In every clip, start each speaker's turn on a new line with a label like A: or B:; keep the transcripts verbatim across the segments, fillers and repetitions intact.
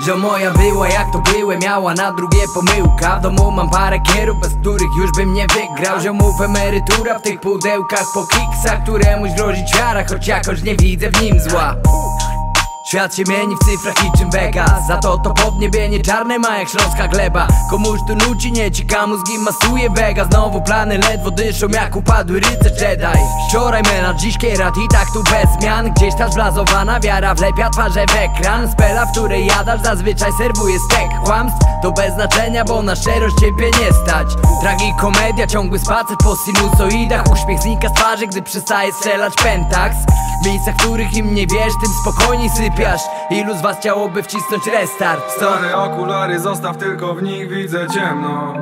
A: że moja była jak to byłem, miała na drugie pomyłka. W domu mam parę kierów, bez których już bym nie wygrał. Ziomów emerytura w tych pudełkach po kiksach, któremuś grozi wiara, choć jakoś nie widzę w nim zła. Świat się mieni w cyfrach i czym Vegas, za to to podniebienie czarne ma jak śląska gleba. Komuś tu nuci, nie cieka, mózgi masuje Vega. Znowu plany ledwo dyszą jak upadły rycerz Jedi. Wczoraj menadż, dziś kierat i tak tu bez zmian. Gdzieś ta zblazowana wiara wlepia twarze w ekran. Spela, w której jadasz, zazwyczaj serwuje stek kłamstw. To bez znaczenia, bo na szczerość ciebie nie stać. Tragikomedia, ciągły spacer po sinusoidach. Uśmiech znika z twarzy, gdy przestaje strzelać pentaks. W miejscach, w których im nie wiesz, tym spokojniej sypiasz. Ilu z was chciałoby wcisnąć restart?
B: Stare okulary, zostaw, tylko w nich widzę ciemność.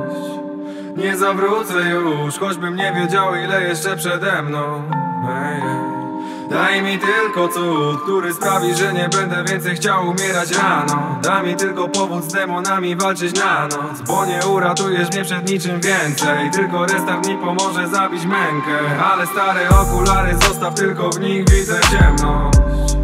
B: Nie zawrócę już, choćbym nie wiedział, ile jeszcze przede mną. Ej, ej. Daj mi tylko cud, który sprawi, że nie będę więcej chciał umierać rano. Daj mi tylko powód z demonami walczyć na noc, bo nie uratujesz mnie przed niczym więcej. Tylko restart mi pomoże zabić mękę. Ale stare okulary, zostaw, tylko w nich widzę ciemność.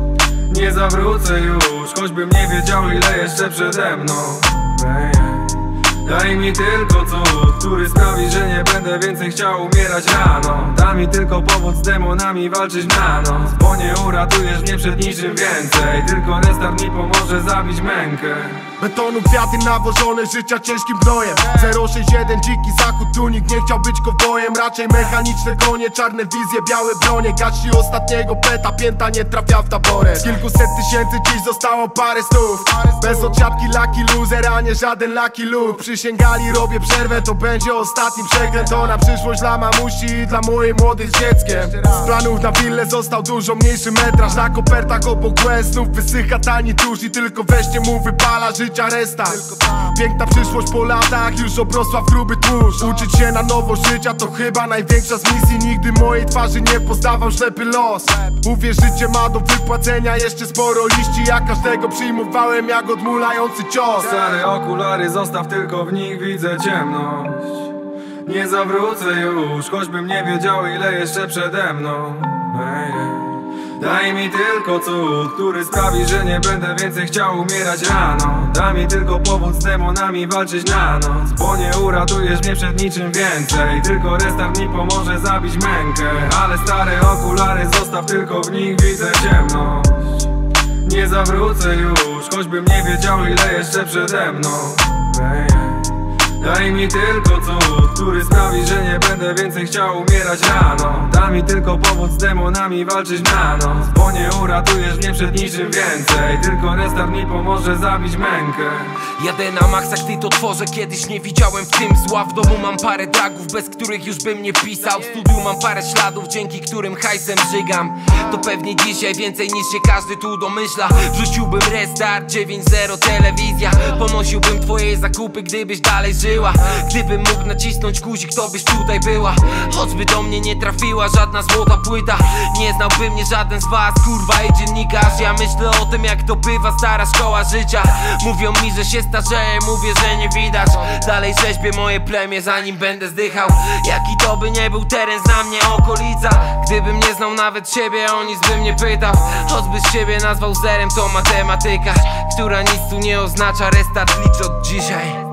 B: Nie zawrócę już, choćbym nie wiedział, ile jeszcze przede mną. Ej, ej. Daj mi tylko cud, który sprawi, że nie będę więcej chciał umierać rano. Daj mi tylko powód z demonami walczyć na noc, bo nie uratujesz mnie przed niczym więcej. Tylko restart mi pomoże zabić mękę.
C: Betonu kwiaty nawożone życia ciężkim gnojem. Zero sześć jeden dziki zachód, tu nikt nie chciał być kowbojem. Raczej mechaniczne konie, czarne wizje, białe bronie. Gasi ostatniego peta, pięta nie trafia w taboret. Z kilkuset tysięcy dziś zostało parę stów. Bez odsiadki lucky loser, a nie żaden lucky look. Przysięgali, robię przerwę, to będzie ostatni przekręt. To na przyszłość dla mamusi i dla mojej młodych z dzieckiem. Z planów na willę został dużo mniejszy metraż. Na kopertach obok łez znów wysycha tani tusz. I tylko weźcie mu wypala życia restart. Piękna przyszłość po latach już obrosła w gruby tłuszcz. Uczyć się na nowo życia to chyba największa z misji. Nigdy mojej twarzy nie poznawał ślepy los. Mówię, życie ma do wypłacenia jeszcze sporo liści. Ja każdego przyjmowałem jak odmulający cios.
B: Stare okulary, zostaw, tylko w nich widzę ciemność. Nie zawrócę już, choćbym nie wiedział, ile jeszcze przede mną. Ej, ej. Daj mi tylko cud, który sprawi, że nie będę więcej chciał umierać rano. Daj mi tylko powód z demonami walczyć na noc, bo nie uratujesz mnie przed niczym więcej. Tylko restart mi pomoże zabić mękę. Ale stare okulary, zostaw, tylko w nich widzę ciemność. Nie zawrócę już, choćbym nie wiedział, ile jeszcze przede mną. Ej, ej. Daj mi tylko cud, który sprawi, że nie będę więcej chciał umierać rano. Daj mi tylko powód z demonami walczyć na noc, bo nie uratujesz mnie przed niczym więcej. Tylko restart mi pomoże zabić mękę.
D: Jadę na maksa, gdy to tworzę, kiedyś nie widziałem w tym zła. W domu mam parę dragów, bez których już bym nie pisał. W studiu mam parę śladów, dzięki którym hajsem żygam. To pewnie dzisiaj więcej niż się każdy tu domyśla. Wrzuciłbym restart, dziewięć zero telewizja. Ponosiłbym twoje zakupy, gdybyś dalej żył. Gdybym mógł nacisnąć guzik, to byś tutaj była. Choćby do mnie nie trafiła żadna złota płyta, nie znałby mnie żaden z was, kurwa i dziennikarz. Ja myślę o tym, jak to bywa stara szkoła życia. Mówią mi, że się starzeję, mówię, że nie widać. Dalej rzeźbię moje plemię, zanim będę zdychał. Jaki to by nie był teren, zna mnie okolica. Gdybym nie znał nawet siebie, o nic bym nie pytał. Choćbyś siebie nazwał zerem, to matematyka, która nic tu nie oznacza. Restart licz od dzisiaj.